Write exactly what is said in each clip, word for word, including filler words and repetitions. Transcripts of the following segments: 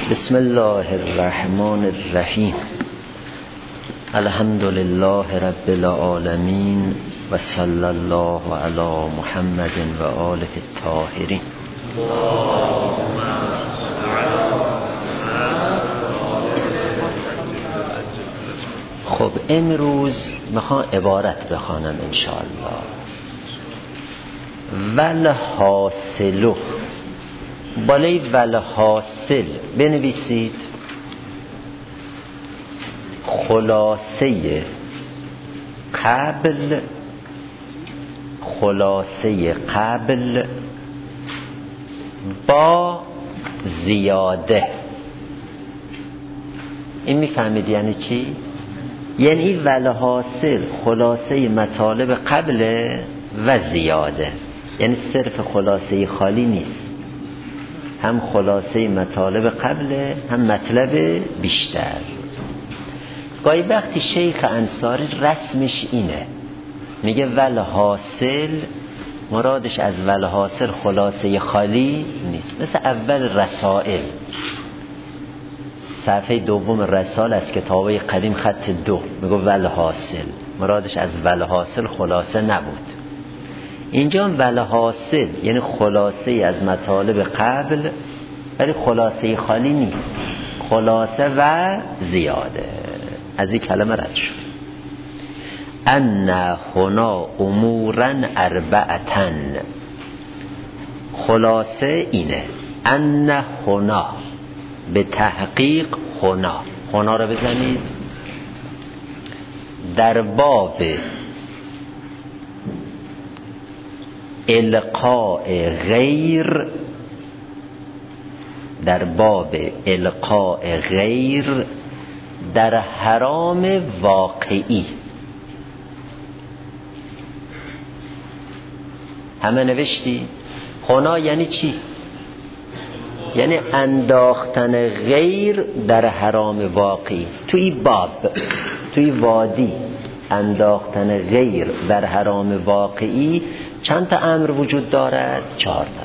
بسم الله الرحمن الرحیم. الحمد لله رب العالمین و صلی الله علی محمد و آله الطاهرین. خب امروز میخوام عبارت بخوانم انشاءالله. والحاصل، بالای والحاصل بنویسید خلاصه قبل، خلاصه قبل با زیاده. این میفهمید یعنی چی؟ یعنی والحاصل خلاصه مطالب قبل و زیاده، یعنی صرف خلاصه خالی نیست، هم خلاصه مطالب قبل هم مطلب بیشتر. گاهی وقتی شیخ انصاری رسمش اینه، میگه والحاصل، مرادش از والحاصل خلاصه خالی نیست. مثل اول رسائل، صفحه دوم رسال از کتابه قدیم خط دو، میگه والحاصل، مرادش از والحاصل خلاصه نبود. اینجا والحاصل یعنی خلاصه از مطالب قبل، ولی خلاصه خالی نیست، خلاصه و زیاده. از این کلمه رد شد. ان هنا امورا اربعتن، خلاصه اینه. ان هنا، به تحقیق هنا، هنا رو بزنید، در باب القاء غیر، در باب القاء غیر در حرام واقعی. همه نوشتی؟ هنا یعنی چی؟ یعنی انداختن غیر در حرام واقعی. توی باب، توی وادی انداختن غیر در حرام واقعی چند تا امر وجود دارد؟ چهار تا.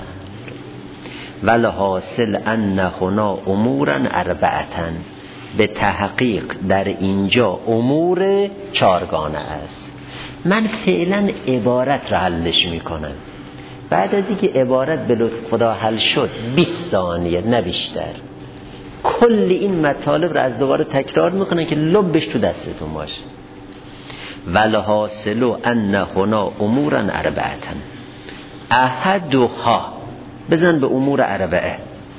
والحاصل ان هنا امورا اربعتن، به تحقیق در اینجا امور چارگانه است. من فعلا عبارت را حلش میکنم، بعد از اینکه عبارت به لطف خدا حل شد بیست ثانیه نه بیشتر کل این مطالب را از دوباره تکرار میکنه که لبش تو دستتون باشه. والحاصل ان هنا امورا اربعتن احدها، بزن به امور اربعه،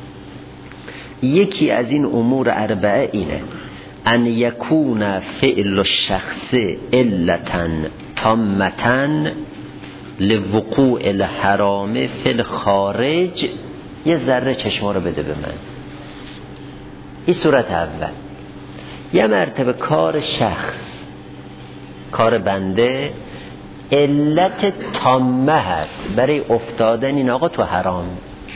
یکی از این امور اربعه اینه: ان یکون فعل الشخص علتا تامتا لوقوع الحرام فی الخارج. یه ذره چشما رو بده به من. این صورت اول. یه مرتبه کار شخص، کار بنده علت تامه هست برای افتادن این آقا تو حرام.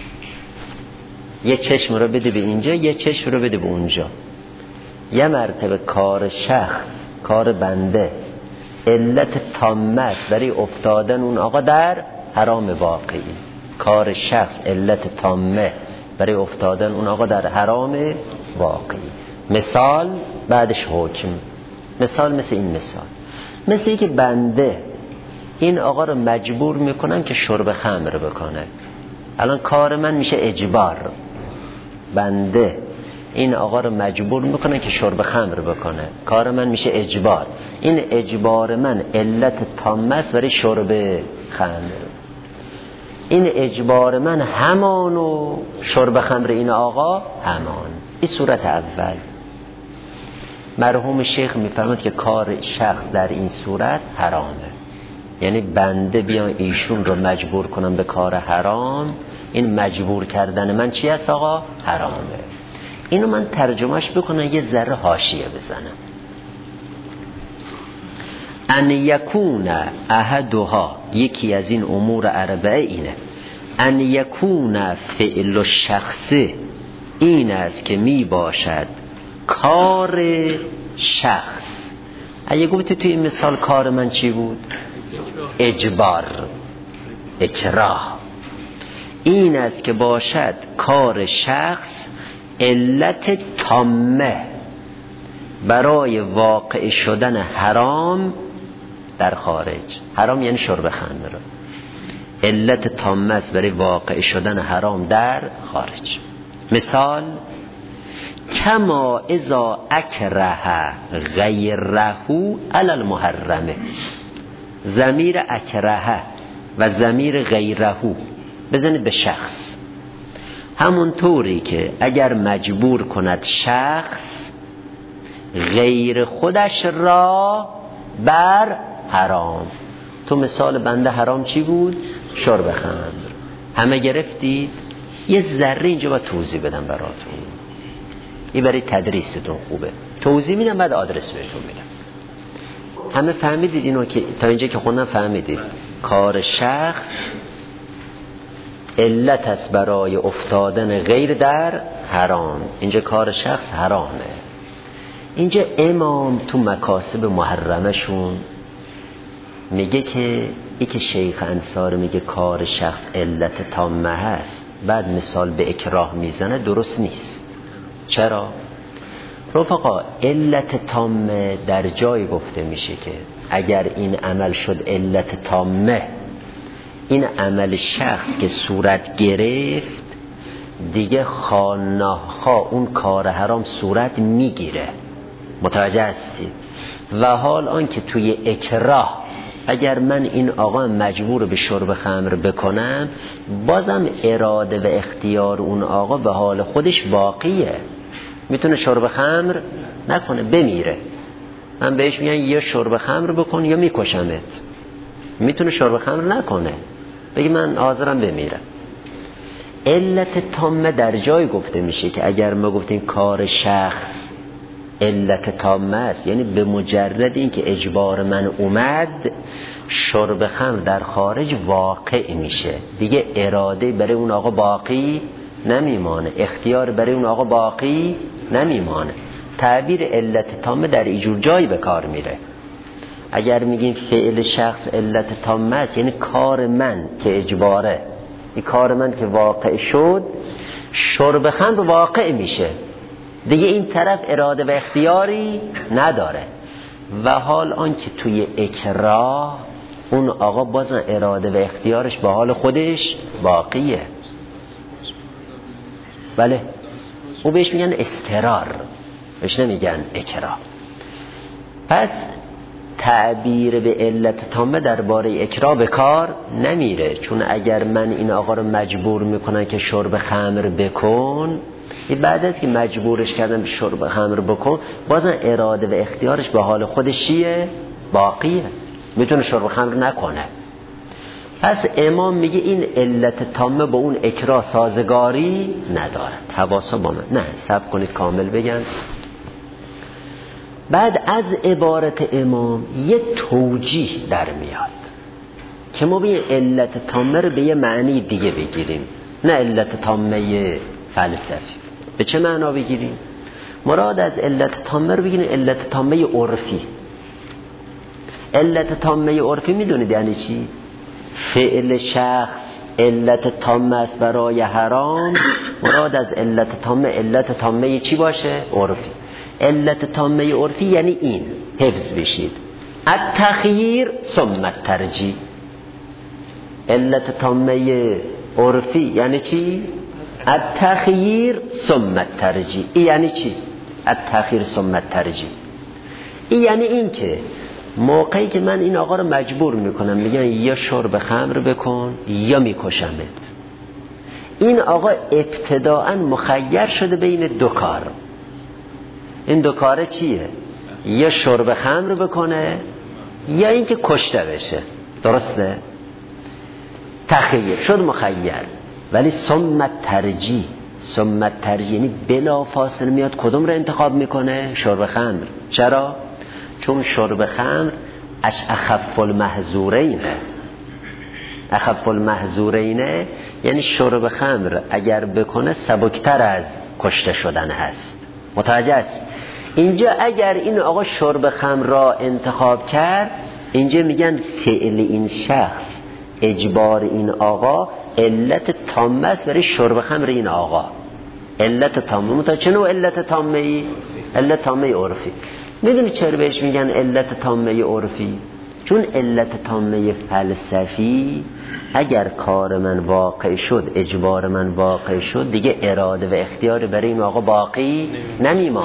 یه چشم رو بده به اینجا، یه چشم رو بده به اونجا. یه مرتبه کار شخص، کار بنده علت تامه است برای افتادن اون آقا در حرام واقعی. کار شخص علت تامه برای افتادن اون آقا در حرام واقعی. مثال بعدش حکم. مثال مثل این مثال، مثل اینکه بنده این آقا رو مجبور میکنم که شرب خمر بکنه. الان کار من میشه اجبار. بنده این آقا رو مجبور میکنه که شرب خمر بکنه، کار من میشه اجبار. این اجبار من علت تامه است برای شرب خمر. این اجبار من همانو شرب خمر این آقا همان. این صورت اول. مرحوم شیخ میفرماد که کار شخص در این صورت حرامه، یعنی بنده بیان ایشون رو مجبور کنم به کار حرام. این مجبور کردن من چی است آقا؟ حرامه. اینو من ترجمهش بکنم، یه ذره حاشیه بزنم. ان یکون احدها، یکی از این امور اربعه اینه: ان یکون فعل الشخص، این است که می باشد کار شخص. اگه گفتی توی این مثال کار من چی بود؟ اجبار، اکراه. این است که باشد کار شخص علت تامه برای واقع شدن حرام در خارج. حرام یعنی شرب خمر. علت تامه است برای واقع شدن حرام در خارج. مثال کما اذا اکره غیره علی المحرمه. ضمیر اکره و ضمیر غیره بزنید به شخص. همون طوری که اگر مجبور کند شخص غیر خودش را بر حرام. تو مثال بنده حرام چی بود؟ شرب خمر. همه گرفتید؟ یه ذره اینجا باید توضیح بدم براتون. این برای تدریستون خوبه. توضیح میدم بعد آدرس بهتون میدم. همه فهمیدید اینو که تا اینجا که خوندم فهمیدید کار شخص علت است برای افتادن غیر در حرام. اینجا کار شخص حرامه. اینجا امام تو مکاسب محرمشون میگه که ای که شیخ انصاری میگه کار شخص علت تامه هست، بعد مثال به اکراه میزنه، درست نیست. چرا؟ رفقا علت تامه در جای گفته میشه که اگر این عمل شد علت تامه، این عمل شخص که صورت گرفت دیگه خانه‌ها اون کار حرام صورت میگیره. متوجه هستید؟ و حال آن که توی اکراه اگر من این آقا مجبور به شرب خمر بکنم، بازم اراده و اختیار اون آقا به حال خودش باقیه. میتونه شرب خمر نکنه بمیره، من بهش میگن یا شرب خمر بکن یا میکشمت. میتونه شرب خمر نکنه، بگی من حاضرم بمیرم. علت تامه در جای گفته میشه که اگر ما گفتیم کار شخص علت تامه است، یعنی به مجرد این که اجبار من اومد شرب خمر در خارج واقع میشه، دیگه اراده برای اون آقا باقی نمیمانه، اختیار برای اون آقا باقی نمیمانه. تعبیر علت تامه در اینجور جایی به کار میره. اگر میگیم فعل شخص علت تامه است، یعنی کار من که اجباره، این کار من که واقع شد شرب خمر واقع میشه، دیگه این طرف اراده و اختیاری نداره. و حال آن که توی اکراه اون آقا بازن اراده و اختیارش به حال خودش باقیه. بله، او بهش میگن استرار، بهش نمیگن اکراه. پس تعبیر به علت تامه درباره اکراه به کار نمیره، چون اگر من این آقا رو مجبور میکنن که شرب خمر بکن، بعد از که مجبورش کردم شرب خمر بکن، بازم اراده و اختیارش به حال خودش چیه؟ باقیه، میتونه شرب خمر نکنه. پس امام میگه این علت تامه با اون اکراه سازگاری نداره. حواسا با من نه، صبر کنید کامل بگن. بعد از عبارت امام یه توجیه در میاد که ما به علت تامه رو به یه معنی دیگه بگیریم، نه علت تامه فلسفی. به چه معنا بگیریم؟ مراد از علت تامه رو بگیریم علت تامه عرفی. علت تامه عرفی میدونید یعنی چی؟ فعل شخص علت تامه است برای حرام، مراد از علت تامه علت تامه چی باشه؟ عرفی. علت تامه عرفی یعنی این، حفظ بشید، التخییر ثم الترجیح. علت تامه عرفی یعنی چی؟ التخییر ثم الترجیح. این یعنی چی؟ التخییر ثم الترجیح. این یعنی این که موقعی که من این آقا رو مجبور میکنم، میگن یا شرب خمر بکن یا میکشمت، این آقا ابتداءً مخیر شده بین دو کار. این دو کاره چیه؟ یا شرب خمر بکنه یا اینکه کشته بشه. درسته؟ تخییر شد، مخیر. ولی ثم الترجیح، ثم الترجیح یعنی بلا فاصله میاد کدوم رو انتخاب میکنه؟ شرب خمر. چرا؟ چون شرب خمر اش اخف المحظورینه. اخف المحظورینه یعنی شرب خمر اگر بکنه سبکتر از کشته شدن هست. متوجه است؟ اینجا اگر این آقا شرب خمر را انتخاب کرد، اینجا میگن فعل این شخص، اجبار این آقا علت تامه است برای شرب خمر این آقا. علت تامه. تا چه نوع علت تامه ای؟ علت تامه عرفی. میدونی چرا بهش میگن علت تامه عرفی؟ چون علت تامه فلسفی اگر کار من واقع شد، اجبار من واقع شد، دیگه اراده و اختیار برای این آقا باقی نمیمانه.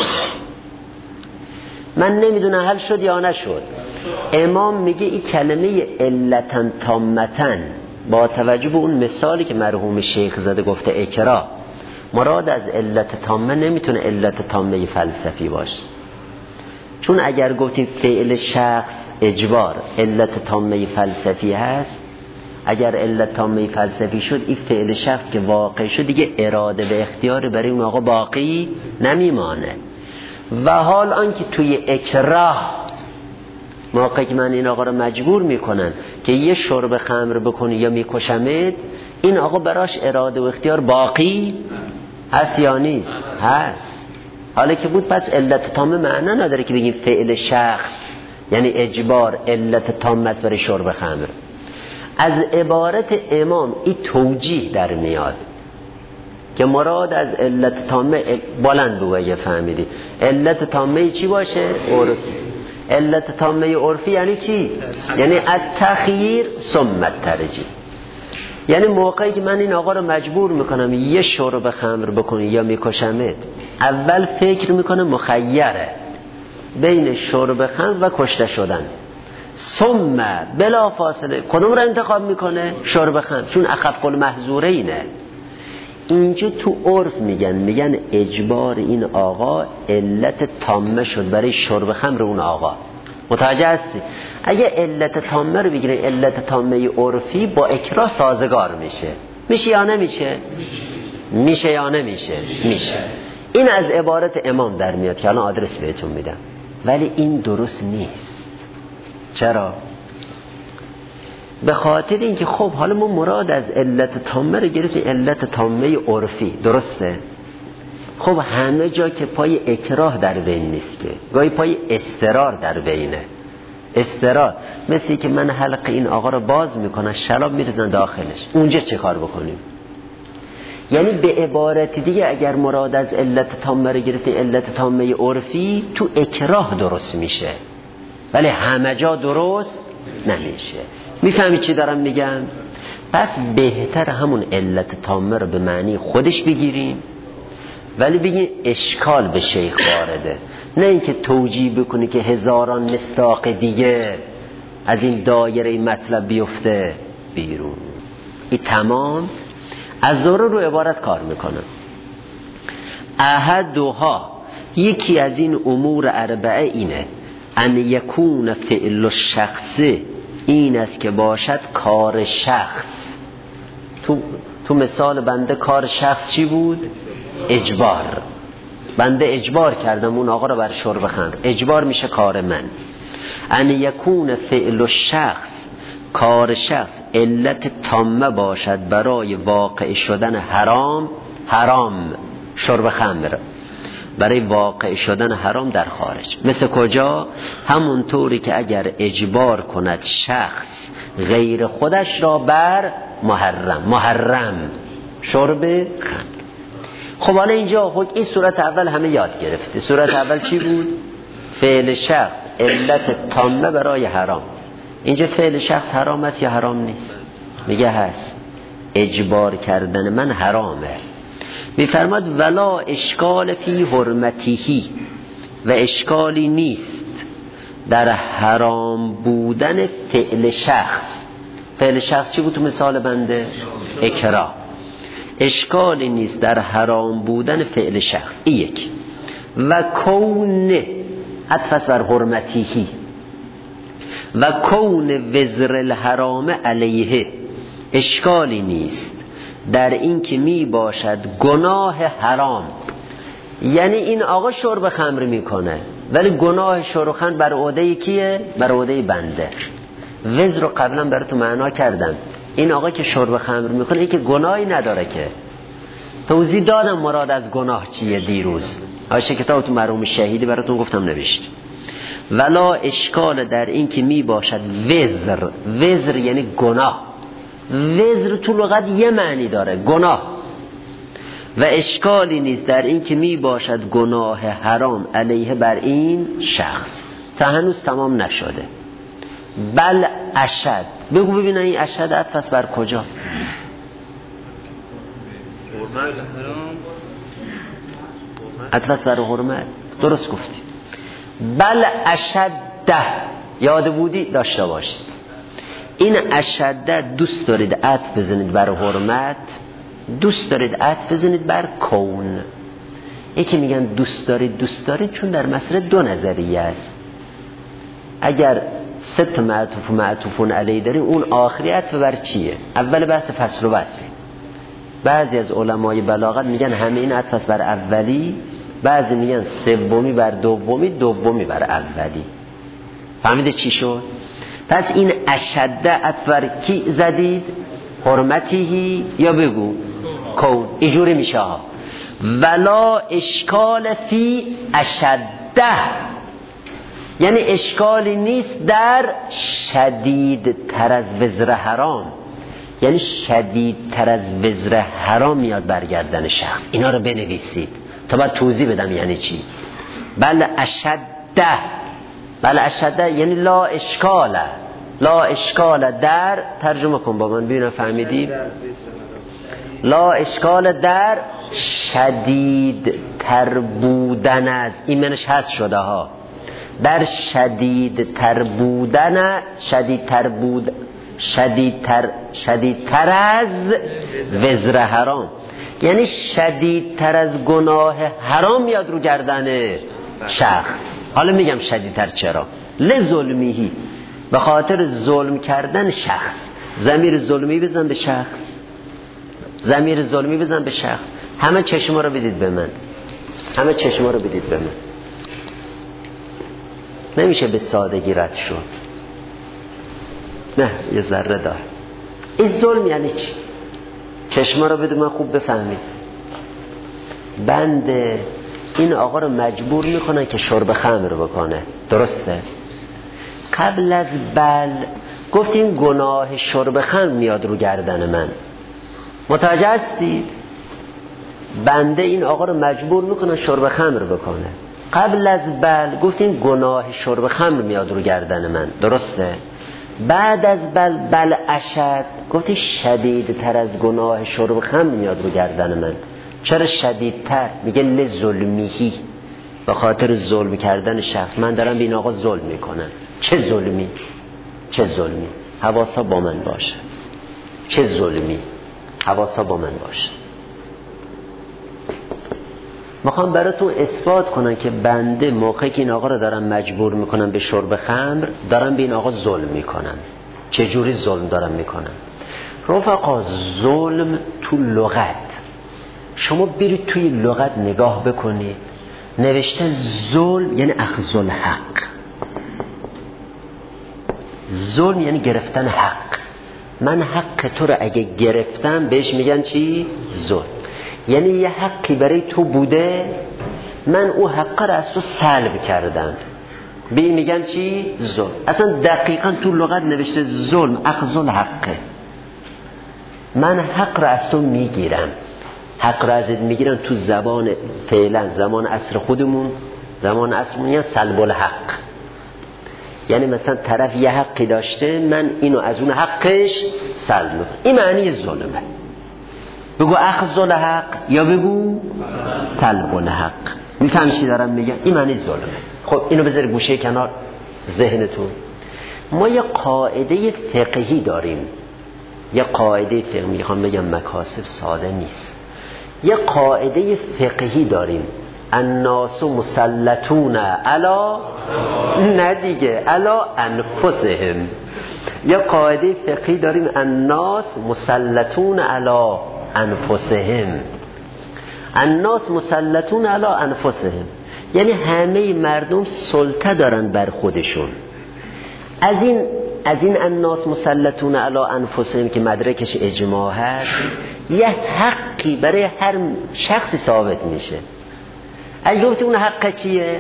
من نمیدونم حل شد یا نشد. امام میگه این کلمه علتن تامتن با توجه به اون مثالی که مرحوم شیخ زاده گفته اکراه، مراد از علت تامه نمیتونه علت تامه فلسفی باشه. چون اگر گفتیم فعل شخص اجبار علت تامه فلسفی هست، اگر علت تامه فلسفی شد این فعل شخص که واقع شد دیگه اراده و اختیار برای اون آقا باقی نمیمانه. و حال آنکه توی اکراه موقعی که من این آقا رو مجبور میکنن که یه شرب خمر بکنی یا میکشمت، این آقا براش اراده و اختیار باقی هست یا نیست؟ هست. حالا که بود پس علت تامه معنا نداره که بگیم فعل شخص یعنی اجبار علت تامه است برای شرب خمر. از عبارت امام این توجیه در میاد که مراد از علت تامه بلند بگویه. فهمیدی علت تامه چی باشه؟ عرفی. علت تامه عرفی یعنی چی؟ یعنی التخییر ثم الترجیح. یعنی موقعی که من این آقا رو مجبور میکنم یه شرب خمر بکنی یا میکشمت، اول فکر میکنه مخیره بین شرب خمر و کشته شدن، ثم بلا فاصله کدوم رو انتخاب میکنه؟ شرب خمر، چون اخف المحظوره اینه. اینجا تو عرف میگن میگن اجبار این آقا علت تامه شد برای شرب خمر اون آقا. متوجه هستی؟ اگه علت تامه رو بگیره علت تامه عرفی با اکراه سازگار میشه. میشه یا نمیشه؟ میشه یا نمیشه؟ میشه. این از عبارت امام در میاد که الان آدرس بهتون میدم. ولی این درست نیست. چرا؟ به خاطر اینکه خب حالا ما مراد از علت تامه رو گرفتیم علت تامه عرفی، درسته؟ خب همه جا که پای اکراه در بین نیست که، گاهی پای استرار در بینه. استرار مثل که من حلق این آقا رو باز میکنن شراب میریزن داخلش، اونجا چه کار بکنیم؟ یعنی به عبارت دیگه اگر مراد از علت تامه رو گرفتیم علت تامه عرفی، تو اکراه درست میشه ولی همه جا درست نمیشه. میفهمی چی دارم میگم؟ پس بهتر همون علت تامه رو به معنی خودش بگیریم ولی بگیم اشکال به شیخ وارده، نه اینکه توجیه بکنی که هزاران مصداق دیگه از این دایره مطلب بیفته بیرون. این تمام از ضرور رو عبارت کار میکنم. احدها یکی از این امور اربعه اینه ان یکون فعل الشخص، این است که باشد کار شخص. تو, تو مثال بنده کار شخص چی بود؟ اجبار. بنده اجبار کردم اون آقا رو بر شرب خمر، اجبار میشه کار من. ان یکون فعل الشخص، کار شخص علت تامه باشد برای واقع شدن حرام، حرام شرب خمر، برای واقع شدن حرام در خارج. مثل کجا؟ همون طوری که اگر اجبار کند شخص غیر خودش را بر محرم، محرم شرب خمر. خب حالا اینجا خود این صورت اول همه یاد گرفته. صورت اول چی بود؟ فعل شخص علت تامه برای حرام. اینجا فعل شخص حرام است یا حرام نیست؟ میگه هست. اجبار کردن من حرامه. میفرماد ولا اشکال فی حرمتیهی، و اشکالی نیست در حرام بودن فعل شخص. فعل شخص چی بود تو مثال بنده؟ اکراه. اشکالی نیست در حرام بودن فعل شخص. این یک. و کون عطف بر حرمتیهی، و کون وزر الحرام علیه، اشکالی نیست در این که می باشد گناه حرام. یعنی این آقا شرب خمر میکنه ولی گناه شرب خمر بر عهده کیه؟ بر عهده بنده. وزر رو قبلا براتون معنا کردم. این آقا که شرب خمر میکنه این که گناهی نداره که. توضیح دادم مراد از گناه چیه دیروز. آشه کتابتون مرحوم شهیدی براتون گفتم نوشت. ولا اشکال در این که می باشد وزر. وزر یعنی گناه. وزر تو لغت یه معنی داره، گناه. و اشکالی نیست در این که می باشد گناه حرام علیه بر این شخص. تا هنوز تمام نشده. بل اشد. بگو ببینم این اشد عطف است بر کجا؟ عطف است بر حرمت. درست گفتی. بل اشد ده. یاد بودی داشته باشید. این اشد دوست دارید عطف بزنید بر حرمت، دوست دارید عطف بزنید بر کون. یکی میگن دوست دارید دوست دارید چون در مسئله دو نظریه است. اگر سه تا معطوف و معطوفون علیه داریم، اون آخری عطف بر چیه؟ اول بحث فصل و وصل. بعضی از علمای بلاغت میگن همه این عطف است بر اولی، بعضی میگن سومی بر دومی، دومی بر اولی. فهمیده چی شد؟ پس این اشده عطف بر کی زدید؟ حرمتیهی یا بگو کون. اینجوری میشه ها. ولا اشکال فی اشده، یعنی اشکالی نیست در شدید تر از وزر حرام، یعنی شدید تر از وزر حرام میاد برگردن شخص. اینا رو بنویسید تا بعد توضیح بدم یعنی چی. بل اشده، بل اشده یعنی لا اشکاله، لا اشکال در، ترجمه کن با من ببینم فهمیدی. لا اشکال در شدید تر بودن از، این منش هست شده ها، در شدید تر بودن، شدید تر بود، شدید تر، شدید تر از وزر حرام، یعنی شدید تر از گناه حرام میاد رو گردن شخص. حالا میگم شدید تر چرا؟ لظلمیهی، به خاطر ظلم کردن شخص. ضمیر ظلمی بزن به شخص، ضمیر ظلمی بزن به شخص. همه چشما رو بدید به من، همه چشما رو بدید به من. نمیشه به سادگی رد شد. نه یه ذره دار. این ظلم یعنی چی؟ چشما رو بده من خوب بفهمید. بند این آقا رو مجبور میکنن که شرب خمر بکنه، درسته؟ قبل از بل گفت این گناه شرب خمر میاد رو گردن من. متوجه هستید؟ بنده این آقا رو مجبور میکنن شرب خمر بکنه. قبل از بل گفت این گناه شرب خمر میاد رو گردن من، درسته؟ بعد از بل بل اشد گفت شدید تر از گناه شرب خمر میاد رو گردن من. چرا شدید تر؟ میگه لظلمیهی، به خاطر ظلم کردن شخص. من دارم به این آقا ظلم میکنم. چه ظلمی؟ چه ظلمی؟ حواسا با من باشه. چه ظلمی؟ حواسا با من باشه. میخوام براتون اثبات کنم که بنده موقعی که این آقا رو دارم مجبور میکنم به شرب خمر، دارم به این آقا ظلم میکنم. چه جوری ظلم دارم میکنم؟ رفقا ظلم تو لغت، شما برید توی لغت نگاه بکنید، نوشته ظلم یعنی اخذ الحق. ظلم یعنی گرفتن حق. من حق تو رو اگه گرفتم بهش میگن چی؟ ظلم. یعنی یه حقی برای تو بوده، من او حق رو از تو سلب کردم، به این میگن چی؟ ظلم. اصلا دقیقا تو لغت نوشته ظلم اخذ الحقه. من حق رو از تو میگیرم، حق رو ازت میگیرم. تو زبان فعلا زمان عصر خودمون، زمان عصرمون یعنی سلب الحق. یعنی مثلا طرف یه حقی داشته، من اینو از اون حقش سلب میکنم. این معنی ظلمه. بگو اخذ الحق یا بگو سلب الحق. میفهمی چی دارم میگم؟ این معنی ظلمه. خب اینو بذاری گوشه کنار ذهنتون. ما یه قاعده فقهی داریم، یه قاعده فقهی، میخوام بگم مکاسب ساده نیست. یه قاعده فقهی داریم، الناس مسلطون علی، نه دیگه، علی انفسهم. یه قاعده فقهی داریم، الناس مسلطون علی انفسهم. الناس مسلطون علی انفسهم یعنی همه مردم سلطه دارن بر خودشون. از این از این الناس مسلطون علی انفسهم که مدرکش اجماع هست، یه حقی برای هر شخصی ثابت میشه. اگه گفتی اون حق چیه؟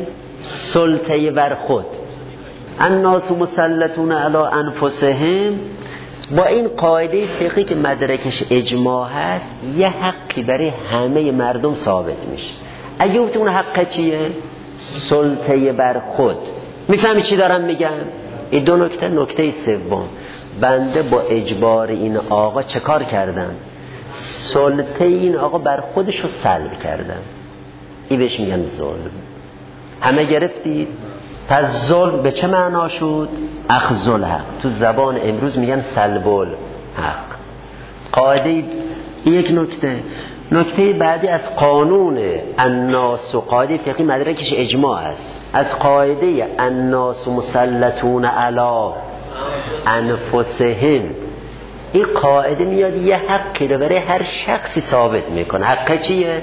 سلطه بر خود. الناس مسلطون علی انفسهم، با این قاعده فقهی که مدرکش اجماع هست یه حقی برای همه مردم ثابت میشه. اگه گفتیم اون حق چیه؟ سلطه بر خود. میفهمی چی دارم میگم؟ این دو نکته. نکته سوم، بنده با اجبار این آقا چه کار کردم؟ سلطه این آقا بر خودش رو سلب کردم. این بهش میگن ظلم. همه گرفتید؟ پس ظلم به چه معنا شد؟ اخذ الحق. تو زبان امروز میگن سلب الحق. قاعده یک نکته. نکته بعدی از قانون الناس و قاعده فقهی مدرکش اجماع است. از قاعده الناس مسلطون علی انفسهم، این قاعده میاد یه حقی رو برای هر شخصی ثابت میکنه. حق چیه؟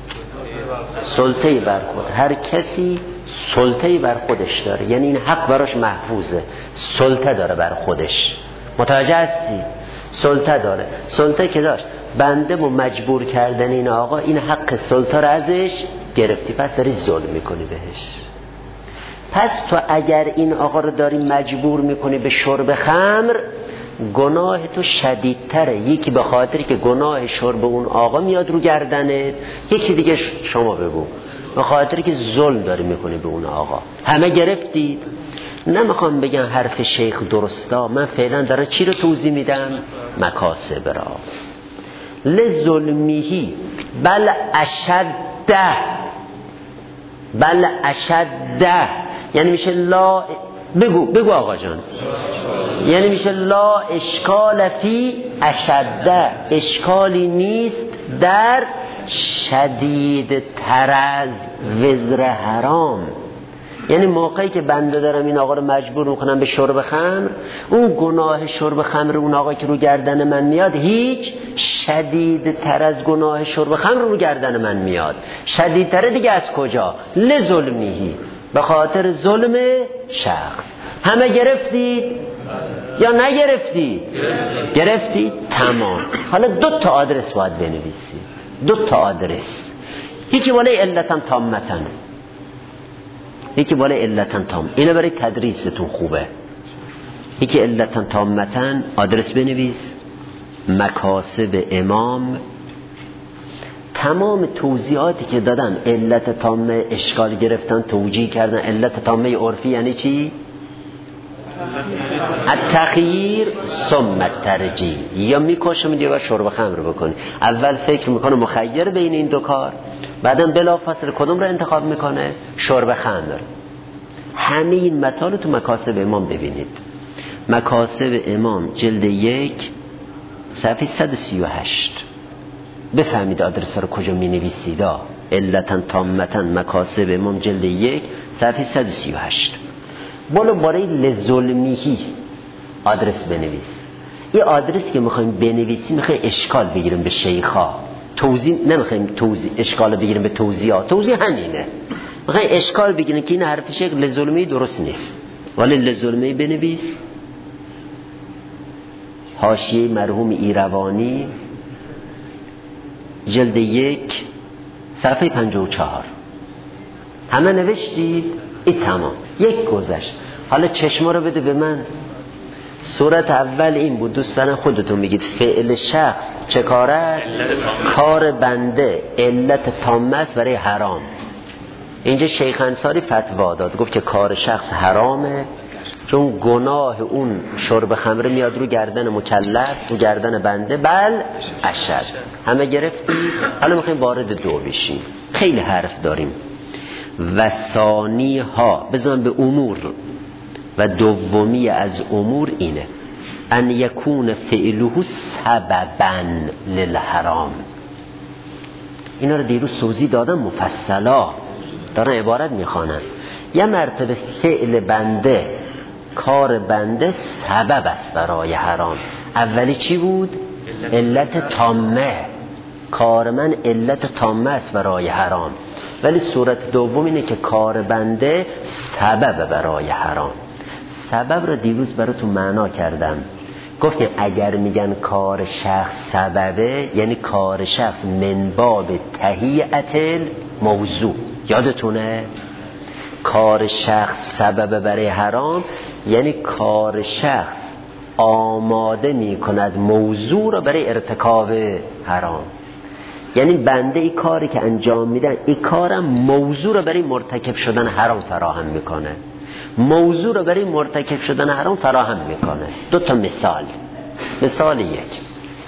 سلطه بر خود. هر کسی سلطه بر خودش داره، یعنی این حق براش محفوظه، سلطه داره بر خودش. متوجه هستی؟ سلطه داره. سلطه که داشت، بنده با مجبور کردن این آقا این حق سلطه رو ازش گرفتی، پس داری ظلم میکنی بهش. پس تو اگر این آقا رو داری مجبور میکنی به شرب خمر، گناه تو شدیدتره. یکی به خاطر که گناه شرب اون آقا میاد رو گردنت، یکی دیگه شما بگو به خاطر که ظلم داری میکنی به اون آقا. همه گرفتید؟ نمیخوام بگم حرف شیخ درستا، من فعلا دارم چی رو توضیح میدم؟ مکاسب را. لظلمیهی بل اشده، بل اشده یعنی میشه لا، بگو بگو آقا جان، یعنی میشه لا اشکال فی اشده، اشکالی نیست در شدید تر از وزر حرام. یعنی موقعی که بنده دارم این آقا رو مجبور میکنم به شرب خمر، اون گناه شرب خمر اون آقا که رو گردن من میاد هیچ شدید تر از گناه شرب خمر رو گردن من میاد. شدید تره دیگه از کجا؟ لظلمیهی، به خاطر ظلم شخص. همه گرفتید یا نگرفتید؟ گرفتید؟ تمام. حالا دو تا آدرس باید بنویسید، دو تا آدرس. یکی بالای علتن تامتن، یکی بالای علتن تام. اینو برای تدریستون خوبه. یکی علتن تامتن آدرس بنویس. مکاسب امام، تمام توضیحاتی که دادن، علت تامه اشکال گرفتن توجیه کردن. علت تامه عرفی یعنی چی؟ التخییر ثم الترجیح. یا میکشم یا شرب خمر بکنی. اول فکر میکنه مخیر بین این دو کار، بعدم بلافاصله کدوم رو انتخاب میکنه؟ شرب خمر. همه این مطالب تو مکاسب امام ببینید. مکاسب امام جلد یک صفحه صد و سی و هشت. بفهمید آدرس رو کجا می نویسید. علتن تامتن مکاسب امام جلد یک صفحه صد و سی و هشت. بالا برای لظلمیهی آدرس بنویس. این آدرس که میخوایم بنویسیم میخوایم اشکال بگیریم به شیخا، توضیح نمیخوایم توضیح اشکال بگیریم به توضیحات. توضیح همینه، میخوایم اشکال بگیریم که این حرف شیخ لظلمی درست نیست، ولی لظلمی بنویس. حاشیه مرحوم ایروانی جلد یک صفحه پنجاه و چهار. همه نوشتید؟ این تمام. یک گذشت. حالا چشما رو بده به من. صورت اول این بود، دوستان خودتون میگید فعل شخص چه کار است؟ کار بنده علت تامه است برای حرام. اینجا شیخ انصاری فتوا داد، گفت که کار شخص حرامه چون گناه اون شرب خمره میاد رو گردن مکلف، رو گردن بنده. بل اشد. همه گرفتی؟ حالا میخوایم وارد دو بشیم. خیلی حرف داریم. و ثانی ها بزن به امور، و دومی از امور اینه ان یکون فعله سببا للحرام. اینا رو دیروز توضیح دادم مفصلا، دارن عبارت میخوانن. یه مرتبه فعل بنده، کار بنده سبب است برای حرام. اولی چی بود؟ علت تامه. کار من علت تامه است برای حرام. ولی صورت دوم اینه که کار بنده سبب برای حرام. سبب رو دیروز براتون معنا کردم. گفتیم اگر میگن کار شخص سببه، یعنی کار شخص من باب تهیئت موضوع. یادتونه؟ کار شخص سبب برای حرام یعنی کار شخص آماده می کند موضوع را برای ارتکاب حرام. یعنی بنده این کاری که انجام میدن، این کارم موضوع را برای مرتکب شدن حرام فراهم میکنه، موضوع را برای مرتکب شدن حرام فراهم میکنه. دو تا مثال. مثال یک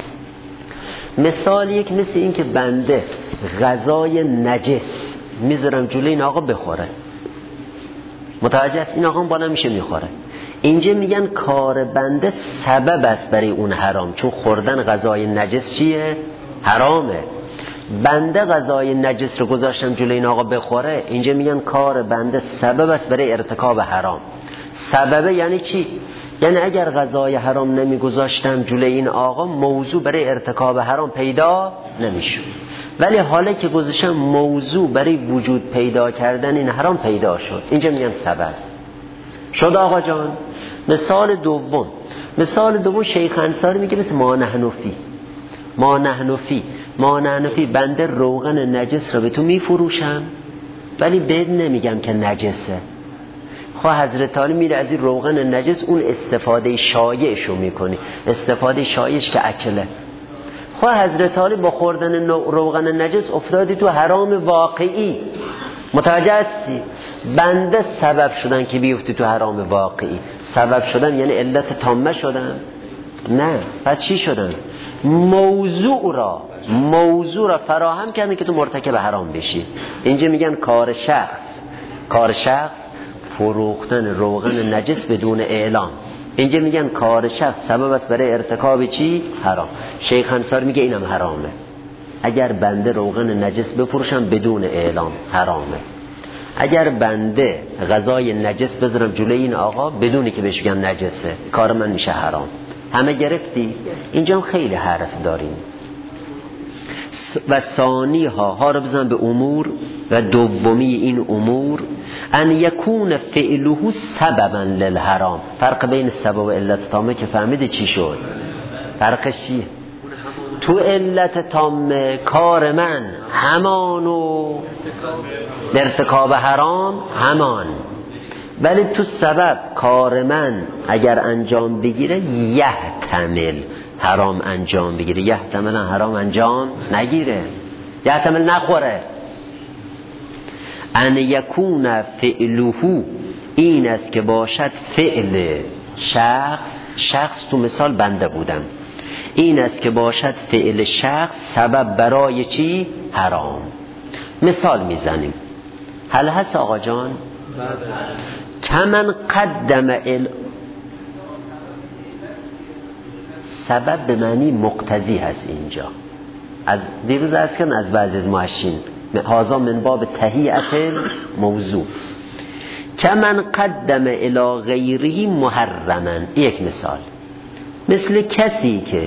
مثال یک مثل این که بنده غذای نجس میذارم جلوی این آقا بخوره، متوجه است؟ این آقا بالا میشه میخوره. اینجا میگن کار بنده سبب است برای اون حرام، چون خوردن غذای نجس چیه؟ حرامه. بنده غذای نجس رو گذاشتم جلوی این آقا بخوره، اینجا میگن کار بنده سبب است برای ارتکاب حرام. سببه یعنی چی؟ یعنی اگر غذای حرام نمیگذاشتم جلوی این آقا، موضوع برای ارتکاب حرام پیدا نمیشه. ولی حالا که گذاشتم موضوع برای وجود پیدا کردن این حرام پیدا شد، اینجا میگن سبب شد. آقا جان مثال دوم، مثال دوم شیخ انصاری میگه مثل ما نحنفی. ما نحنفی ما نحنفی بنده روغن نجس رو به تو میفروشم ولی بهت نمیگم که نجسه. خواه حضرت علی میره از این روغن نجس اون استفاده شایعش رو میکنی، استفاده شایعش که اکله. خواه حضرت علی با خوردن روغن نجس افتادی تو حرام واقعی، متوجه هستی؟ بنده سبب شدن که بیفتی تو حرام واقعی. سبب شدن یعنی علت تامه شدن؟ نه. پس چی شدن؟ موضوع را موضوع را فراهم کردن که تو مرتکب حرام بشی. اینجا میگن کار شخص کار شخص فروختن روغن نجس بدون اعلام. اینجا میگن کار شخص سبب است برای ارتکاب چی؟ حرام. شیخ انصاری میگه اینم حرامه. اگر بنده روغن نجس بفروشم بدون اعلام حرامه. اگر بنده غذای نجس بذارم جلوی این آقا بدونی که بهش بگم نجسه، کار من میشه حرام. همه گرفتی؟ اینجا هم خیلی حرف داریم. و ثانی ها ها رو بزن به امور و دومی این امور ان یکون فعله سببا للحرام. فرق بین سبب و علت تامه که فهمیده چی شد؟ فرقش چیه؟ تو علت تامه کار من همان و ارتکاب حرام همان، ولی تو سبب کار من اگر انجام بگیره یحتمل حرام انجام بگیره، یحتمل حرام انجام نگیره، یحتمل نخوره. ان یکون فعله این است که باشد فعل شخص، شخص تو مثال بنده بودم، این است که باشد فعل شخص سبب برای چی؟ حرام. مثال میزنیم. هل هست آقا جان؟ کمن قدم ال سبب به معنی مقتضی هست. اینجا از دیروز از کن از بعض از معشین هازا من باب تهیئت موضوع. کمن قدم الی غیره محرما. یک مثال، مثل کسی که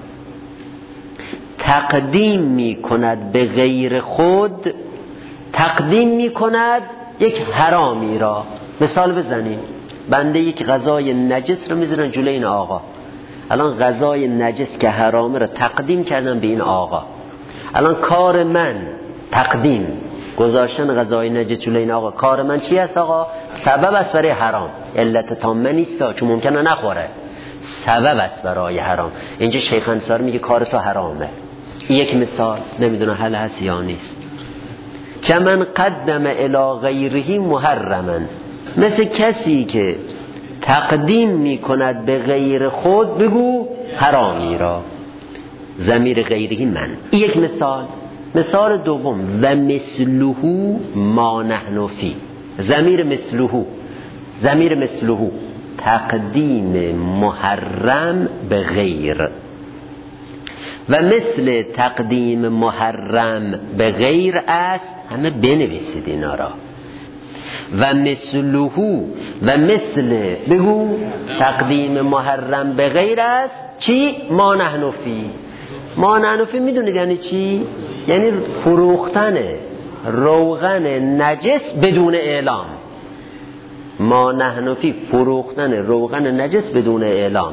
تقدیم می کند به غیر خود، تقدیم می کند یک حرامی را. مثال بزنیم. بنده یک غذای نجس رو میذارن جلوی این آقا. الان غذای نجس که حرامه رو تقدیم کردن به این آقا. الان کار من تقدیم گذاشتن غذای نجس جلوی این آقا، کار من چی است آقا؟ سبب است برای حرام. علت تامه نیست چون ممکنه نخوره، سبب است برای حرام. اینجا شیخ انصاری میگه کار تو حرامه. یک مثال، نمیدونه حل هست یا نیست. چمن قدم الی غیره محرما. مثل کسی که تقدیم میکند به غیر خود، بگو حرامی را. ضمیر غیره من. یک مثال. مثال دوم و مثله ما نحن فی. ضمیر مثله ضمیر مثله تقدیم محرم به غیر و مثل تقدیم محرم به غیر است. همه بنویسید اینا را. و مثله و مثل بگو تقدیم محرم به غیر است چی؟ ما نحن فی. ما نحن فی میدونید یعنی چی؟ یعنی فروختن روغن نجس بدون اعلام. ما نحن فی فروختن روغن نجس بدون اعلام.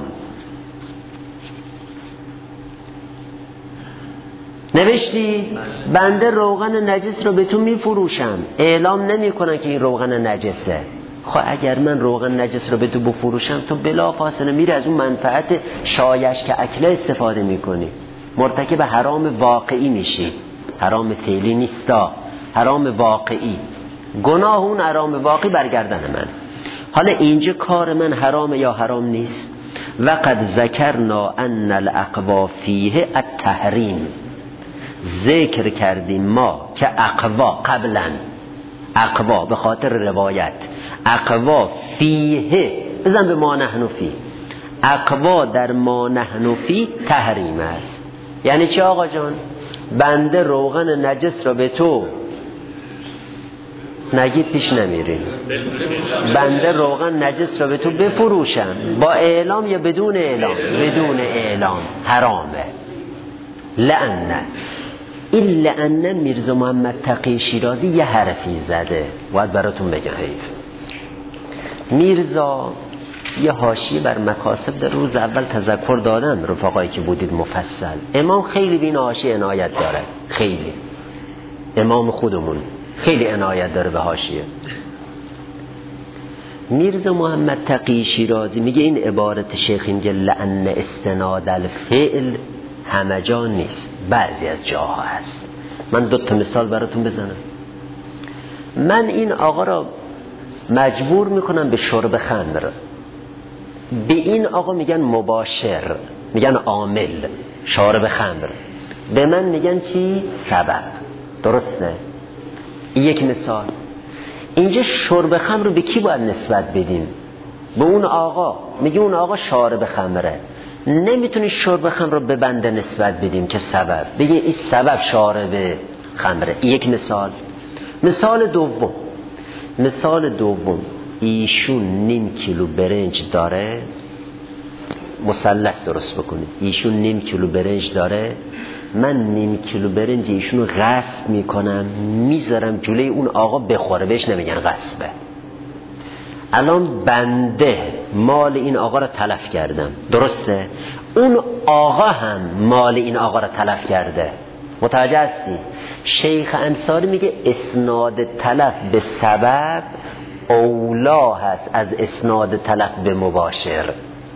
نوشتی بنده روغن نجس رو به تو میفروشم، اعلام نمی کنن که این روغن نجسه. خب اگر من روغن نجس رو به تو بفروشم، تو بلا فاصله میری از اون منفعت شایش که اکله استفاده میکنی، مرتکب حرام واقعی میشی. حرام فعلی نیستا، حرام واقعی. گناه اون حرام واقعی برگردن من. حالا اینجا کار من حرام یا حرام نیست؟ و قد ذکرنا ان الاقوا فیه التحریم، ذکر کردیم ما که اقوا قبلا، اقوا به خاطر روایت، اقوا فیه بزن به ما نحن فی، اقوا در ما نحن فی تحریم است. یعنی چه آقا جان؟ بنده روغن نجس را به تو نگید پیش نمیریم، بنده روغن نجس را به تو بفروشم با اعلام یا بدون اعلام؟ بدون اعلام حرامه. لعنه این لعنه میرزا محمد تقی شیرازی یه حرفی زده، باید براتون بگم. حیف میرزا یه حاشیه بر مکاسب در روز اول تذکر دادن رفقایی که بودید مفصل. امام خیلی به این حاشیه عنایت داره، خیلی امام خودمون خیلی عنایت داره به حاشیه. میرزا محمد تقی شیرازی میگه این عبارت شیخ اینجا لعن استناد الفعل همه جا نیست، بعضی از جاها هست. من دو تا مثال براتون بزنم. من این آقا را مجبور میکنم به شرب خمر، به این آقا میگن مباشر، میگن عامل شارب خمر، به من میگن چی؟ سبب. درسته؟ یک مثال. اینجا شرب خمر رو به کی باید نسبت بدیم؟ به اون آقا. میگه اون آقا شارب خمره، نمیتونی شرب خمر رو به بنده نسبت بدیم که سبب، بگه این سبب شارب خمره. یک مثال. مثال دوم، مثال دوم ایشون نیم کیلو برنج داره، مثلث درست بکنید، ایشون نیم کیلو برنج داره، من نیم کیلو برنج ایشون رو غصب میکنم میذارم جلوی اون آقا بخوره، بهش نمیگن غصبه. الان بنده مال این آقا رو تلف کردم، درسته؟ اون آقا هم مال این آقا رو تلف کرده. متوجه هستی؟ شیخ انصاری میگه اسناد تلف به سبب اولا هست از اسناد تلف به مباشر.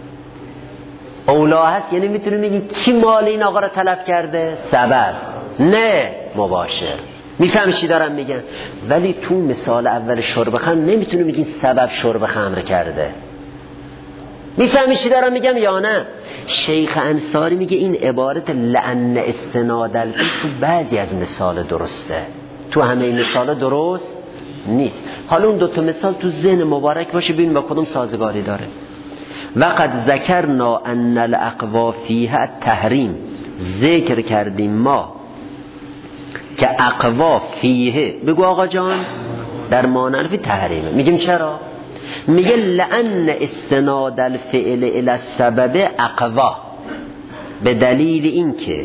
اولا هست یعنی میتونی میگی کی مال این آقا رو تلف کرده؟ سبب، نه مباشر. میفهمی چی دارم میگن؟ ولی تو مثال اول شرب خمر نمیتونی بگی سبب شرب خمر کرده. میفهمی چی دارم میگم یا نه؟ شیخ انصاری میگه این عبارت لعن استناد الفعل تو بعضی از مثال درسته، تو همه این مثال درست نیست. حالا اون دوتا مثال تو ذهن مبارک باشه، ببین با کدوم سازگاری داره. و قد ذکرنا ان الاقوا فیها التحریم، ذکر کردیم ما که اقوا فیه، بگو آقا جان در مانعی تحریمه. میگیم چرا؟ میگه لأن استناد الفعل الى السبب اقوا، به دلیل اینکه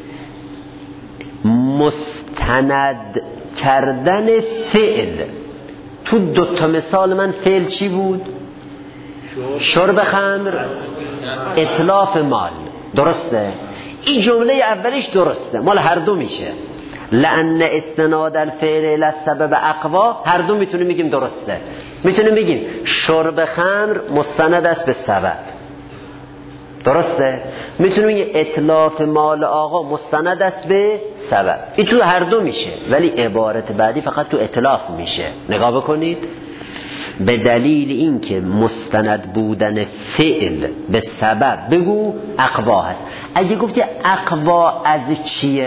مستند کردن فعل تو دوتا مثال من فعل چی بود؟ شرب خمر، اتلاف مال. درسته؟ این جمله اولش درسته، مال هر دو میشه. لأن استناد الفعل الى السبب اقوا، هر دو میتونیم بگیم درسته. میتونیم بگیم شرب خمر مستند است به سبب، درسته؟ میتونیم بگیم اتلاف مال آقا مستند است به سبب. این تو هر دو میشه، ولی عبارت بعدی فقط تو اتلاف میشه. نگاه بکنید، به دلیل اینکه مستند بودن فعل به سبب بگو اقوا هست. اگه گفتی اقوا از چیه؟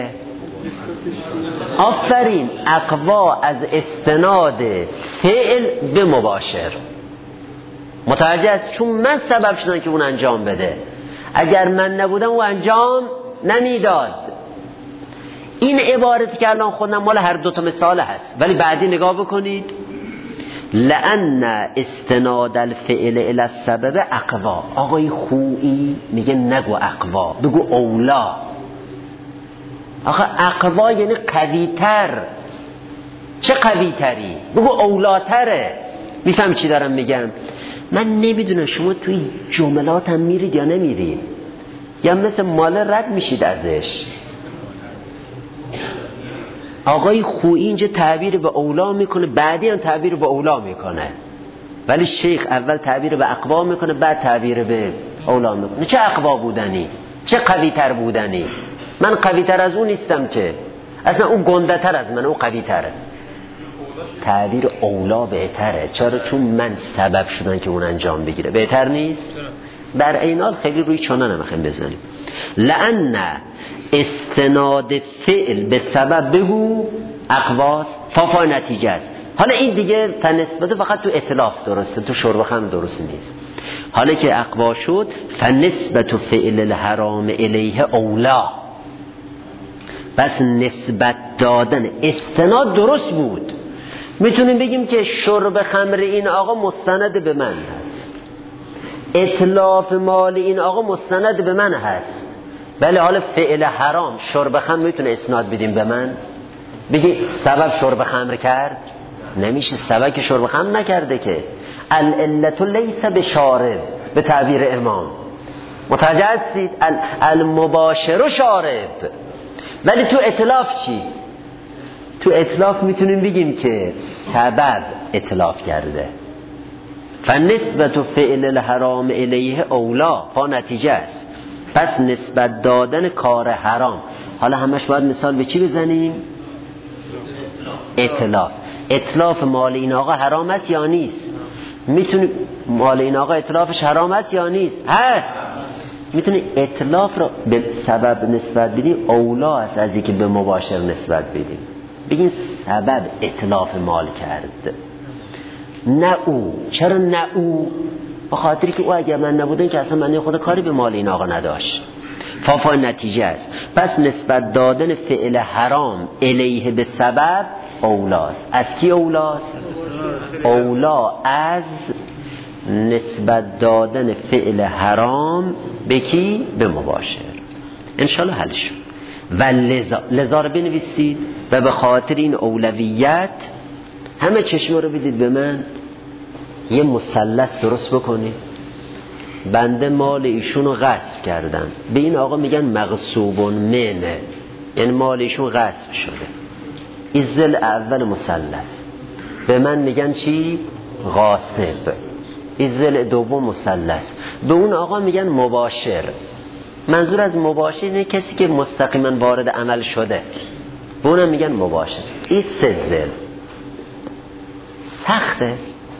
آفرین، اقوا از استناد فعل به مباشر. متوجه است؟ چون من سبب شدم که اون انجام بده، اگر من نبودم او انجام نمیداد. این عبارتی که الان خوندم مال هر دو تا مثال هست، ولی بعدی نگاه بکنید. لأن استناد الفعل الى السبب اقوا. آقای خویی میگه نگو اقوا، بگو اولا. آخه اقوا یعنی قوی تر. چه قوی تری؟ بگو اولاتره. میفهم چی دارم میگم؟ من نمیدونم شما توی جملات هم میرید یا نمیرید، یا مثل مال رد میشید ازش. آقای خویی اینجا تعبیر به اولا میکنه، بعدی هم تعبیر به اولا میکنه. ولی شیخ اول تعبیر به اقوا میکنه بعد تعبیر به اولا میکنه. چه اقوا بودنی؟ چه قوی تر بودنی؟ من قوی تر از اون نیستم که، اصلا اون گنده تر از من، اون قوی تره. تعبیر اولا بهتره. چرا؟ چون من سبب شدن که اون انجام بگیره. بهتر نیست؟ در این حال خیلی روی چانه نمیخوایم بزنیم. لأن استناد فعل به سبب بگو اقواست فافا نتیجه است. حالا این دیگه فنسبت فقط تو اطلاف درسته، تو شرب خمر درست نیست. حالا که اقوا شد فنسبت فعل الحرام الیه اولا، بس نسبت دادن استناد درست بود. میتونیم بگیم که شرب خمر این آقا مستند به من هست، اتلاف مال این آقا مستند به من هست. بله حالا فعل حرام شرب خمر میتونه اسناد بدیم به من؟ بگی سبب شرب خمر کرد؟ نمیشه، سبب که شرب خمر نکرده که. العلت لیس بشارب به تعبیر امام، متوجه هستید؟ المباشر شارب. ولی تو اتلاف چی؟ تو اتلاف میتونیم بگیم که سبب اتلاف کرده. فنسبت فعل الحرام الیه اولا، فا نتیجه است. پس نسبت دادن کار حرام. حالا همش باید مثال به چی بزنیم؟ اتلاف. اتلاف مال این آقا حرام است یا نیست؟ میتونی مال این آقا اتلافش حرام است یا نیست؟ هست. میتونی اتلاف رو به سبب نسبت بدیم، اولا است از اینکه به مباشر نسبت بدیم. بگین سبب اتلاف مال کرد، نه او. چرا نه او؟ به خاطری که او اگر من نبودم که اصلا من خود کاری به مال این آقا نداشت. فافا نتیجه است. پس نسبت دادن فعل حرام الیه به سبب اولاست. از کی اولاست؟ اولا از نسبت دادن فعل حرام به کی؟ به مباشر. انشالله حل شد. و لذا لذا رو بنویسید و به خاطر این اولویت همه چشم رو بدید به من، یه مثلث درست بکنید. بنده مال ایشون رو غصب کردم، به این آقا میگن مغصوبون منه، یعنی مال ایشون غصب شده. این ضلع اول مثلث. به من میگن چی؟ غاصب. این ضلع دوم مثلث. به اون آقا میگن مباشر. منظور از مباشر اینه کسی که مستقیما وارد عمل شده، به اونم میگن مباشر. این سه ضلع سخته.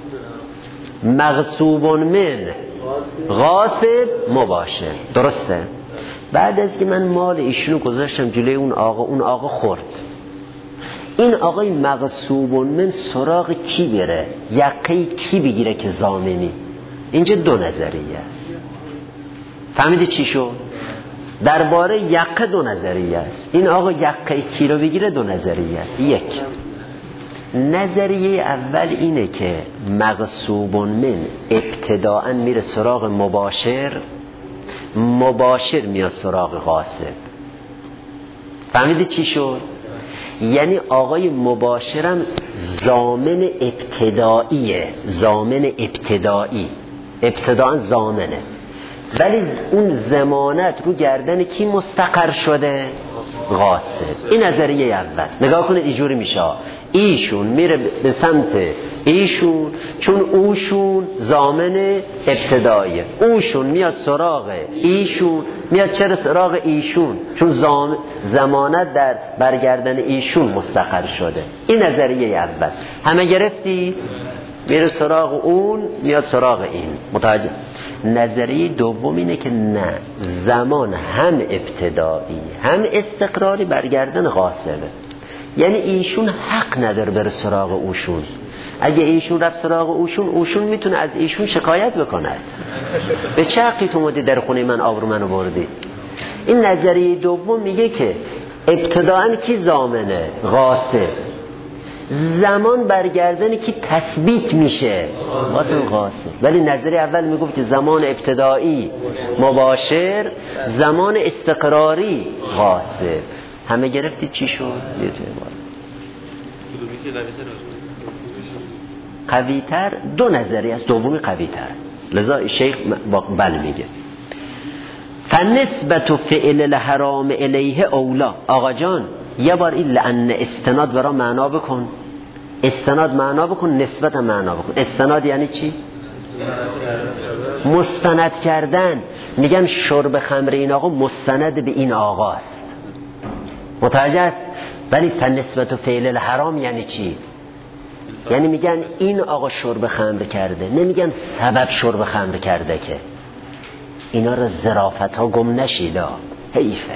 مغصوبون من، غاصب، مباشر. درسته؟ بعد از که من مال ایشونو گذاشتم جلوی اون آقا، اون آقا خورد. این آقای مغصوبون من سراغ کی بره؟ یقه کی بگیره که ضامنی؟ اینجا دو نظریه است. فهمیدی چی شو؟ درباره یقه دو نظریه است. این آقا یقه کی رو بگیره؟ دو نظریه است. یک نظریه اول اینه که مغصوبون من ابتداءً میره سراغ مباشر، مباشر میاد سراغ غاصب. فهمیدی چی شد؟ یعنی آقای مباشرم ضامن ابتداییه، ضامن ابتدایی، ابتداءً ضامنه، ولی اون ضمانت رو گردن کی مستقر شده؟ غاصب. این نظریه اول. نگاه کنید اینجوری میشه، ایشون میره به سمت ایشون چون اوشون ضامن ابتداییه، اوشون میاد سراغ ایشون. میاد چرا سراغ ایشون؟ چون ضمانت در برگردن ایشون مستقر شده. این نظریه اول. همه گرفتی؟ میره سراغ اون، میاد سراغ این. متوجه؟ نظریه دوم اینه که نه، زمان هم ابتدایی هم استقراری برگردن غاصبه. یعنی ایشون حق نداره بره سراغ اوشون. اگه ایشون رفت سراغ اوشون، اوشون میتونه از ایشون شکایت بکند. به چه حقی تو اومدی در خونه من آبرو منو بردی؟ این نظریه دوم میگه که ابتداءً کی ضامنه؟ غاصب. زمان برگردن کی تثبیت میشه؟ غاصب غاصب. ولی نظریه اول میگفت که زمان ابتدایی مباشر، زمان استقراری غاصب. همه گرفتید چی شد؟ یه توی بار قوی تر. دو نظریه است، دومی قوی تر. لذا شیخ بل میگه فنسبت فعل الحرام الیه اولا. آقا جان یه بار این لأن استناد برا معنا بکن. استناد معنا بکن، نسبت معنا بکن. استناد یعنی چی؟ مستند کردن. میگن شرب خمر این آقا مستند به این آقاست، متوجه است؟ ولی فنسبت و فعل الحرام یعنی چی؟ یعنی میگن این آقا شرب خمر کرده، نمیگن سبب شرب خمر کرده. که اینا رو ظرافت ها گم نشیدا، حیفه.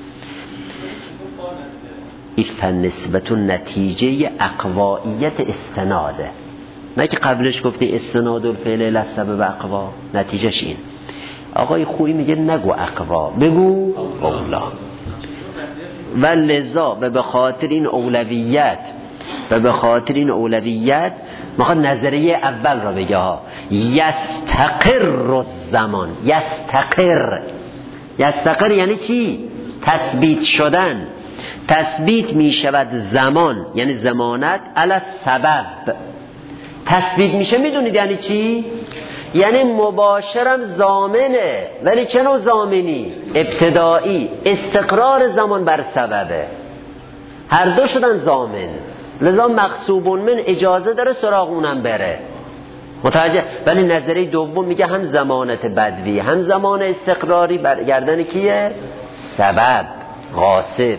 این فنسبت و نتیجه اقوائیت استناده، نه که قبلش گفته استناد الفعل الی السبب اقوا. نتیجهش این. آقای خویی میگه نگو اقوا، بگو اولا. و لذا و به خاطر این اولویت و به خاطر این اولویت میخواد نظریه اول را بگه ها. یستقر الزمان. یستقر یستقر یعنی چی؟ تثبیت شدن. تثبیت میشود زمان، یعنی زمانت، علی سبب. تثبیت میشه میدونید یعنی چی؟ یعنی مباشرم ضامنه، ولی چه نوع ضامنی؟ ابتدایی. استقرار زمان بر سببه، هر دو شدن ضامن. لذا مغصوبون من اجازه داره سراغ اونم بره، متوجه؟ ولی نظریه دوم میگه هم زمانت بدوی هم زمان استقراری برگردن کیه؟ سبب، غاصب.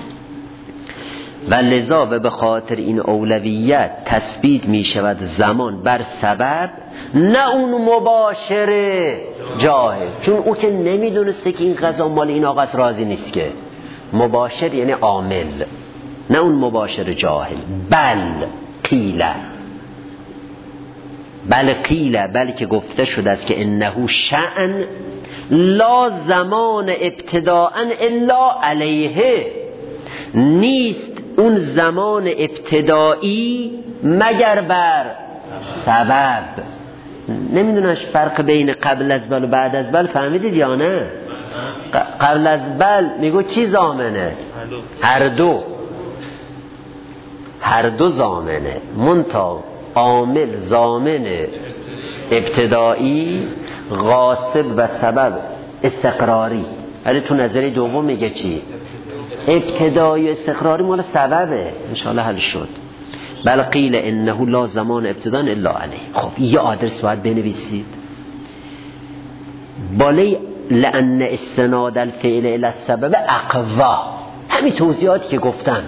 و لذا و به خاطر این اولویت تثبیت می شود زمان بر سبب، نه اون مباشر جاهل، چون او که نمیدونسته که این قضا مال این آقا راضی نیست. که مباشر یعنی عامل، نه اون مباشر جاهل. بل قیل بل قیل بلکه گفته شده است که انه شأن لا زمان ابتداء الا علیه، نیست اون زمان ابتدایی مگر بر سبب. نمیدونش فرق بین قبل از بل و بعد از بل فهمیدید یا نه؟ قبل از بل میگو کی ضامنه؟ هر دو هر دو ضامنه، منتها عامل ضامن ابتدایی، غاصب و سبب استقراری. ولی تو نظری دوم میگه چی؟ ابتدایی استقراری مال سببه. انشاءالله حل شد. بل قیل انه لا زمان ابتداء الا علیه. خب یه آدرس باید بنویسید بالای لأن استناد الفعل الی السبب اقوا. همین توضیحاتی که گفتم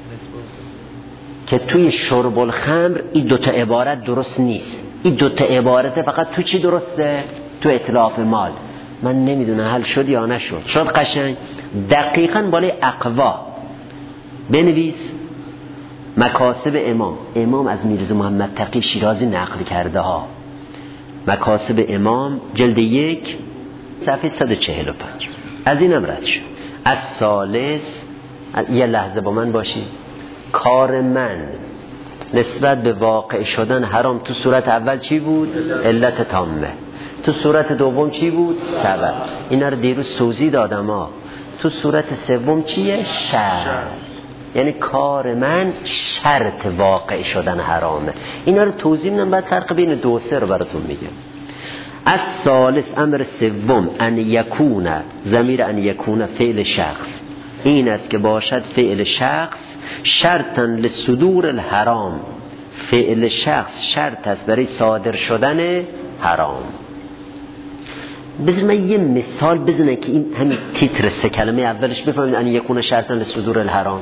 که توی شرب الخمر این دوتا عبارت درست نیست. این دوتا عبارت فقط تو چی درسته؟ تو اتلاف مال. من نمیدونم حل شد یا نشد. شد قشنگ. دقیقاً بالای اقوا بنویس مکاسب امام. امام از میرزا محمد تقی شیرازی نقل کرده ها. مکاسب امام جلد یک صفحه صد و چهل و پنج. از اینم رد شد. از ثالث، یه لحظه با من باشید. کار من نسبت به واقع شدن حرام تو صورت اول چی بود؟ علت تامه. تو صورت دوم چی بود؟ سبب. اینا رو دیروز توضیح دادم ها. تو صورت سوم چیه؟ شرط. یعنی کار من شرط واقع شدن حرامه. اینا رو توضیح میدم، بعد فرق بین دو و سه رو براتون میگم. از ثالث امر سوم ان یکون، ضمیر ان یکون فعل شخص این است که باشد فعل شخص شرطا لصدور الحرام. فعل شخص شرط است برای صادر شدن حرام. بذار من یه مثال بزنم که این همین تیتر سه کلمه اولش بفهمید ان یکون شرطا لصدور الحرام.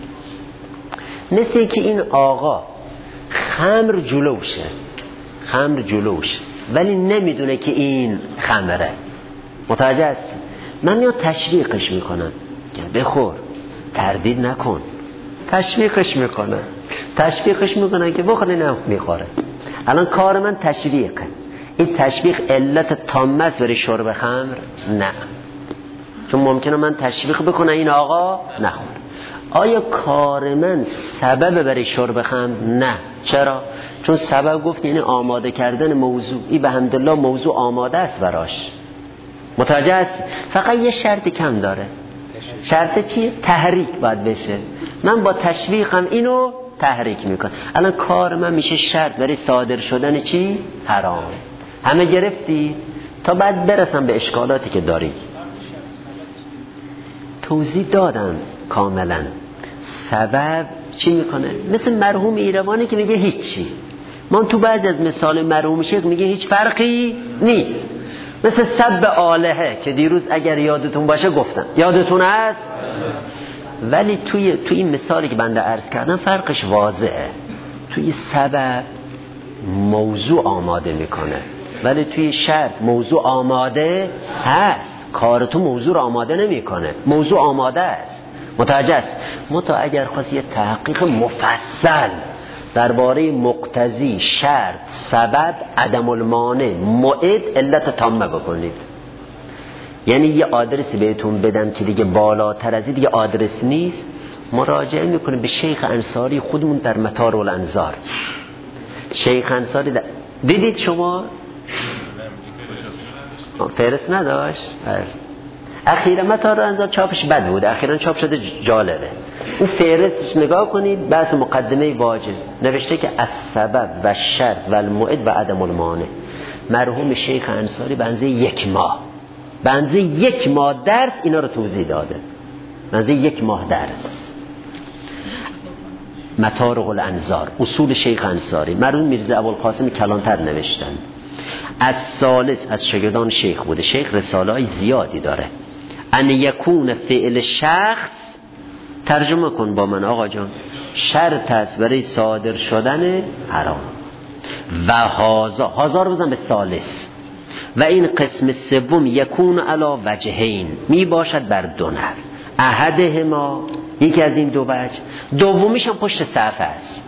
مثل که این آقا خمر جلوشه، خمر جلوشه ولی نمیدونه که این خمره، متوجه است؟ من میاد تشویقش میکنم بخور، تردید نکن. تشویقش میکنم تشویقش میکنم که بخور، نه میخوره. الان کار من تشویقه. این تشویق علت تامه است برای شرب خمر؟ نه، چون ممکنه من تشویق بکنم این آقا نخور. آیا کار من سبب برای شرب خمر؟ نه. چرا؟ چون سبب گفت یعنی آماده کردن موضوع. این به حمدالله موضوع آماده است براش، متوجه است؟ فقط یه شرط کم داره. شرط چیه؟ تحریک باید بشه. من با تشویقم اینو تحریک میکنم. الان کار من میشه شرط برای صادر شدن چی؟ حرام. همه گرفتی؟ تا بعد برسم به اشکالاتی که داریم. توضیح دادم کاملا. سبب چی میکنه؟ مثل مرحوم ایروانی که میگه هیچی. من تو بعضی از مثال مرحوم شیخ میگه هیچ فرقی نیست. مثل سب آلهه که دیروز اگر یادتون باشه گفتم، یادتون هست؟ ولی توی توی این مثالی که بنده عرض کردم فرقش واضحه. توی سبب موضوع آماده میکنه، ولی توی شرط موضوع آماده هست. کار تو موضوع رو آماده نمیکنه، موضوع آماده است. متوجه است؟ متا اگر خواست یه تحقیق مفصل درباره مقتضی، شرط، سبب، عدم المانع، موعد، علت تامه بکنید، یعنی یه آدرسی بهتون بدم که دیگه بالاتر از این دیگه آدرس نیست، مراجعه میکنه به شیخ انصاری خودمون در مطار الانظار. شیخ انصاری در... دیدید شما فهرست نداشت؟ اخیرا مطار الانظار چاپش بد بود، اخیرا چاپ شده جالبه. اون فهرستش نگاه کنید، بحث مقدمه واجب نوشته که از سبب و شرط و الموعد و عدم المانع. مرحوم شیخ انصاری بنزه یک ماه بنزه یک ماه درس اینا رو توضیح داده. بنزه یک ماه درس مطارق الانظار، اصول شیخ انصاری. مرحوم میرزا ابوالقاسم کلانتر نوشتن. از ثالث از شاگردان شیخ بوده. شیخ رساله های زیادی داره. ان یکون فعل شخص، ترجمه کن با من آقا جان، شرط است برای صادر شدن حرام. و هازا هازا رو بزن به ثالث. و این قسم سوم یکون علی وجهین، می باشد بر دو نحو. احدهما، یکی از این دو وجه، دومیش هم پشت صفحه است.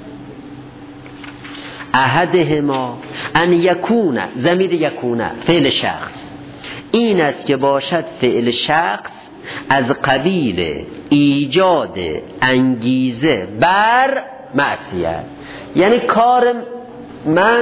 احدهما ان یکون، ضمیر یکون فعل شخص، این است که باشد فعل شخص از قبیل ایجاد انگیزه بر معصیت. یعنی کار من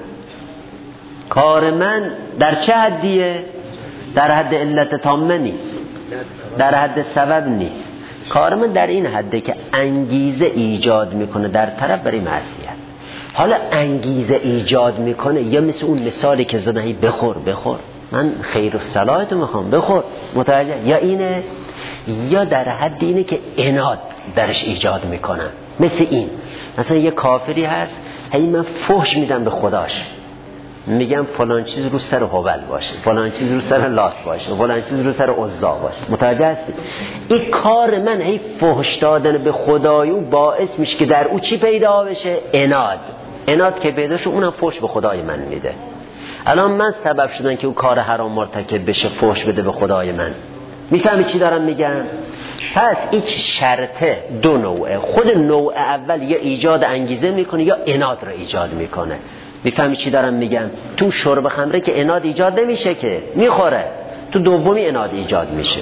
کار من در چه حدیه؟ در حد علت تامه نیست، در حد سبب نیست. کار من در این حده که انگیزه ایجاد میکنه در طرف برای معصیت. حالا انگیزه ایجاد میکنه یا مثل اون مثالی که زدن بخور بخور من خیر و صلاحتو میخوام بخور، متوجه؟ یا اینه، یا در حد اینه که عناد درش ایجاد میکنم. مثل این، مثلا یه کافری هست هی من فحش میدم به خداش، میگم فلان چیز رو سر هبل باشه، فلان چیز رو سر لات باشه، فلان چیز رو سر عزا باشه. متوجه هستی؟ این کار من هی فحش دادن به خدای باعث میشه که در او چی پیدا بشه؟ عناد. عناد که پیدا شه اونم فحش به خدای من میده. الان من سبب شدن که او کار حرام مرتکب بشه، فحش بده به خدای من. میفهمی چی دارم میگم؟ پس این شرطه دو نوعه. خود نوع اول یا ایجاد انگیزه میکنه یا عناد رو ایجاد میکنه. میفهمی چی دارم میگم؟ تو شرب خمره که عناد ایجاد نمیشه که میخوره، تو دومی عناد ایجاد میشه.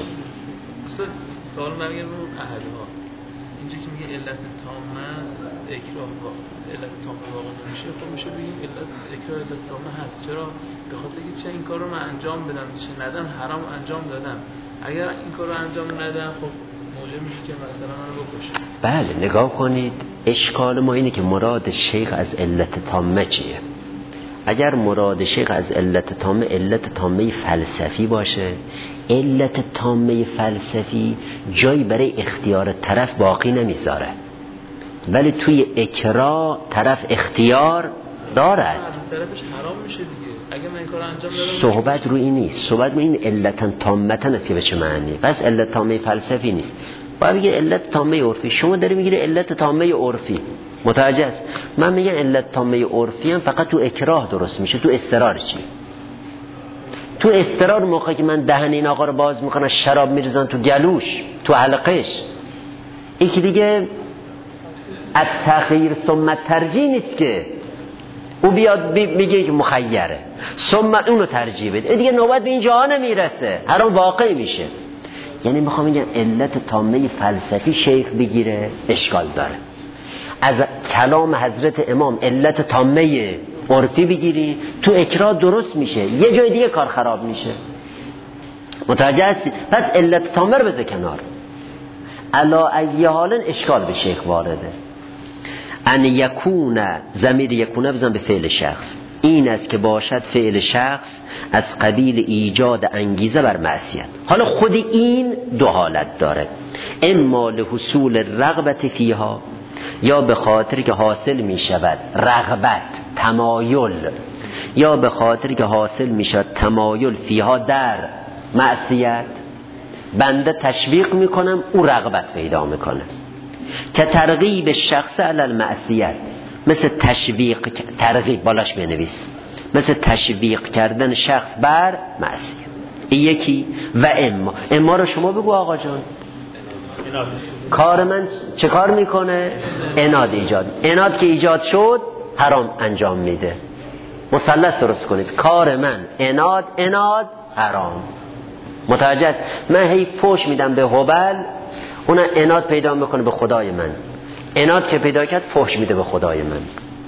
سوال من میگم رو احدها اینجا که میگه علت تامه اکراه با علت تامه واقع نمیشه، خب میشه بگیم علت اکراه علت تامه هست. چرا؟ به خاطر که چه این کار رو من انجام بدم چه ندم حرام انجام دادم. اگر این کار رو انجام ندم خب موجب میشه که مثلا منو بکشه. بله نگاه کنید، اشکال ما اینه که مراد شیخ از علت تامه چیه؟ اگر مراد شیخ از علت تامه علت تامه فلسفی باشه، علت تامه فلسفی جایی برای اختیار طرف باقی نمیذاره، ولی توی اکراه طرف اختیار دارد. از طرفش حرام میشه دیگه. اگه من این کارو انجام دادم صحبت رو این نیست، صحبت رو این علت تامتن است که به چه معنی. پس علت تامه فلسفی نیست، باید بگیر علت تامه عرفی. شما داری میگیری علت تامه عرفی، متوجه است؟ من میگم علت تامه عرفی هم فقط تو اکراه درست میشه. تو استرار چی؟ تو استرار موقعی که من دهن این آقا رو باز میکنم، شراب میریزن تو گلوش، تو حلقش، این که دیگه از تغییر ثم ترجیح نیست که او بیاد میگه که مخیره ثم اونو ترجیح بده، دیگه نوبت به این جا نمیرسه، حرام واقع میشه. یعنی میخوام میگم علت تامه فلسفی شیخ بگیره اشکال داره. از کلام حضرت امام علت تامه عرفی بگیری تو اکراه درست میشه، یه جای دیگه کار خراب میشه. متوجه هستی؟ پس علت تامه رو بذار کنار. علا ای حال اشکال به شیخ وارده. ان یکون، ضمیر یکونه بزن به فعل شخص. این است که باشد فعل شخص از قبیل ایجاد انگیزه بر معصیت. حالا خود این دو حالت داره، اما لحصول رغبت فیها، یا به خاطر که حاصل می شود رغبت، تمایل، یا به خاطر که حاصل می شود تمایل فیها در معصیت، بنده تشویق می کنم او رغبت پیدا می کنه. که ترغیب شخص علی المعصیت، مثل تشویق، ترغیب بالاش بنویس، مثل تشویق کردن شخص بر معصیت. این یکی. و اما اما رو شما بگو آقا جان. کار من چه کار میکنه؟ عناد ایجاد. عناد که ایجاد شد حرام انجام میده. مثلث درست کنید، کار من عناد، عناد حرام. متوجه است؟ من هی فوش میدم به هبل، اون عناد پیدا میکنه به خدای من. عناد که پیدا کرد فوش میده به خدای من.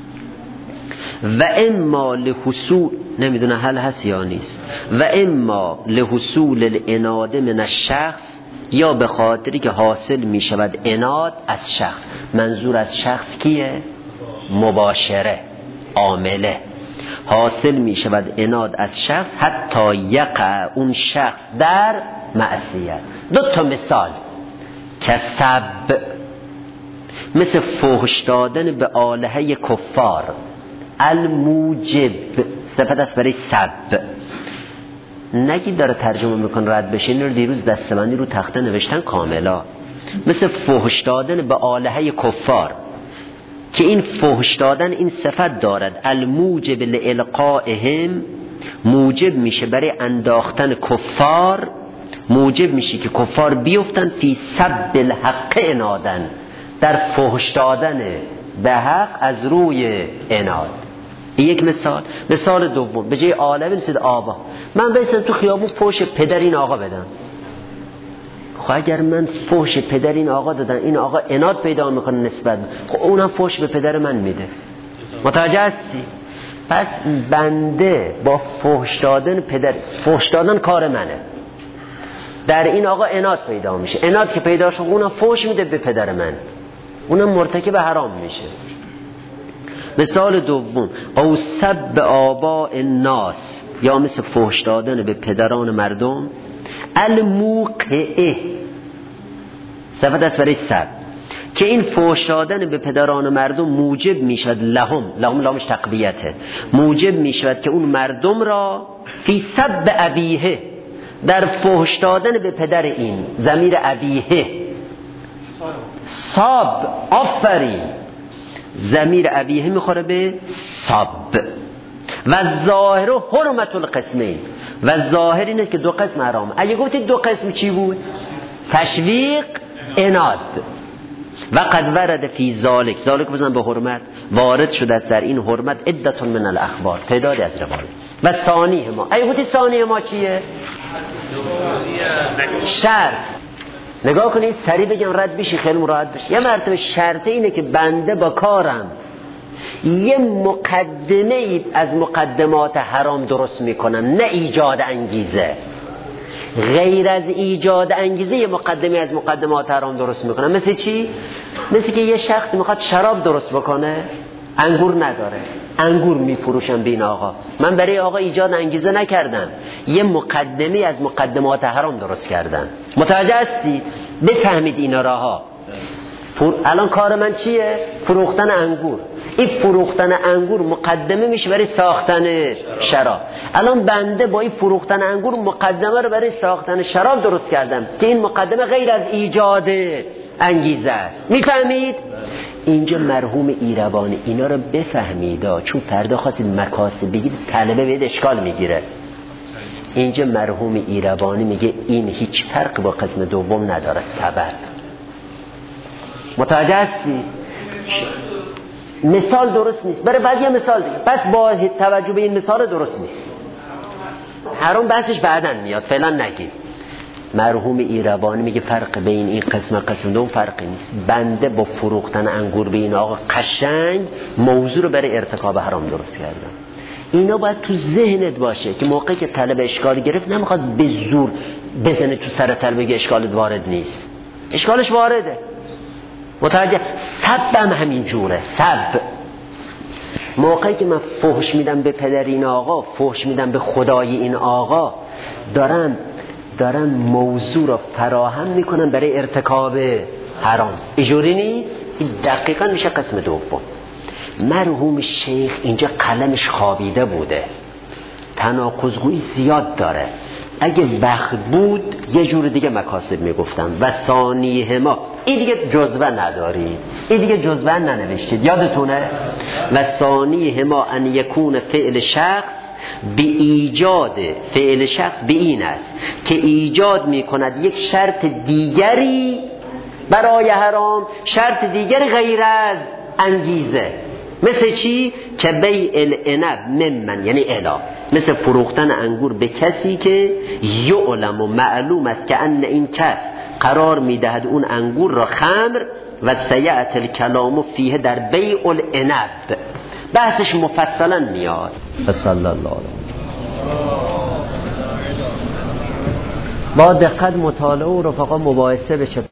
و اما لحصول، نمیدونه حل هست یا نیست، و اما لحصول العناد من الشخص، یا به خاطری که حاصل می شود عناد از شخص. منظور از شخص کیه؟ مباشره، عامله. حاصل می شود عناد از شخص حتی یقع اون شخص در معصیت. دو تا مثال که سب، مثل فحش دادن به آلهه کفار، الموجب صفت است برای سب. نگید داره ترجمه میکن رد بشه، این رو دیروز دستبندی رو تخته نوشتن کاملا. مثل فحش دادن به آلهه کفار، که این فحش دادن این صفت دارد، الموجب لالقائهم، موجب میشه برای انداختن کفار، موجب میشه که کفار بیفتن فی سب الحق عنادن، در فحش دادن به حق از روی عناد. یک مثال. مثال دوم، به جای عالم نسید آبا، من بیستم تو خیابون فحش پدر این آقا بدم. خب اگر من فحش پدر این آقا دادم، این آقا عناد پیدا میکنه نسبت، خب اونم فحش به پدر من میده. متوجه هستی؟ پس بنده با فحش دادن پدر، فحش دادن کار منه، در این آقا عناد پیدا میشه. عناد که پیدا شد اونم فحش میده به پدر من، اونم مرتکب حرام میشه. مثال دوم، او سب آباء الناس، یا مثل فحش دادن به پدران مردم، الموقعه صفت است برای سب، که این فحش دادن به پدران مردم موجب میشد لهم، لهم لامش تقویته، موجب میشد که اون مردم را فی سب ابیه، در فحش دادن به پدر این، ضمیر ابیه ساب، آفرین، ضمیر ابیه میخوره به ساب. و ظاهر و حرمت القسمین، و ظاهر اینه که دو قسم حرام. اگه گفتید دو قسم چی بود؟ تشویق، عناد. و قد ورد فی ذالک، ذالک بزن به حرمت، وارد شده است در این حرمت عدة من الاخبار، تعدادی از روایات. و ثانی ما، اگه گفتید ثانی ما چیه؟ شرط. نگاه کنید سریع بگم رد بشی، خیلی مراد بشی. یه مرتبه شرط اینه که بنده با کارم یه مقدمه از مقدمات حرام درست میکنم، نه ایجاد انگیزه. غیر از ایجاد انگیزه یه مقدمه از مقدمات حرام درست میکنم. مثل چی؟ مثل که یه شخص میخواد شراب درست بکنه، انگور نداره، انگور میفروشم به این آقا. من برای آقا ایجاد انگیزه نکردم، یه مقدمه از مقدمات حرام درست کردم. متوجه هستی؟ بفهمید اینا راها. الان کار من چیه؟ فروختن انگور. این فروختن انگور مقدمه میشه برای ساختن شراب. الان بنده با این فروختن انگور مقدمه رو برای ساختن شراب درست کردم که این مقدمه غیر از ایجاد انگیزه است. میفهمید؟ اینجا مرحوم ایروانی اینا رو بفهمید، چون فردا خواستید مکاسب بگید طلبه بهید اشکال میگیره. اینجا مرحوم ایروانی میگه این هیچ فرق با قسم دوم نداره، سبب. متوجه هستی؟ مثال درست نیست، برای بعد یه مثال دیگه. پس با توجه به این مثال درست نیست. حرام بحثش بعدن میاد، فعلا نگید. مرحوم ایروانی میگه فرق بین این قسم و قسم دوم فرقی نیست. بنده با فروختن انگور به این آقا قشنگ موضوع رو برای ارتکاب حرام درست کردم. اینا باید تو ذهنت باشه که موقعی که طلب اشکال گرفت نمیخواد به زور بزنه تو سر طلب بگه اشکالت وارد نیست. اشکالش وارده. متوجه؟ سب هم همین جوره. سب موقعی که من فحش میدم به پدر این آقا، فحش میدم به خدای این آقا، دارم دارم موضوع را فراهم میکنم برای ارتکاب حرام. اینجوری نیست؟ این دقیقا میشه قسم دوم. مرحوم شیخ اینجا قلمش خوابیده بوده، تناقض‌گویی زیاد داره. اگه وقت بود یه جور دیگه مکاسب میگفتم. و ثانیه ما این دیگه جزوه ندارید، این دیگه جزوه ننوشتید، یادتونه؟ و ثانیه ما ان یکون فعل شخص به ایجاد، فعل شخص به این است که ایجاد میکند یک شرط دیگری برای حرام، شرط دیگری غیر از انگیزه. مثل چی؟ که بیع العنب ممن، یعنی الا، مثل فروختن انگور به کسی که یعلم و معلوم است که ان این کس قرار میدهد اون انگور را خمر و سیعت الکلام فیه در بیع العنب. بحثش مفصلا میاد. صلی الله علیه با دقت مطالعه و رفقا مباحثه بشه.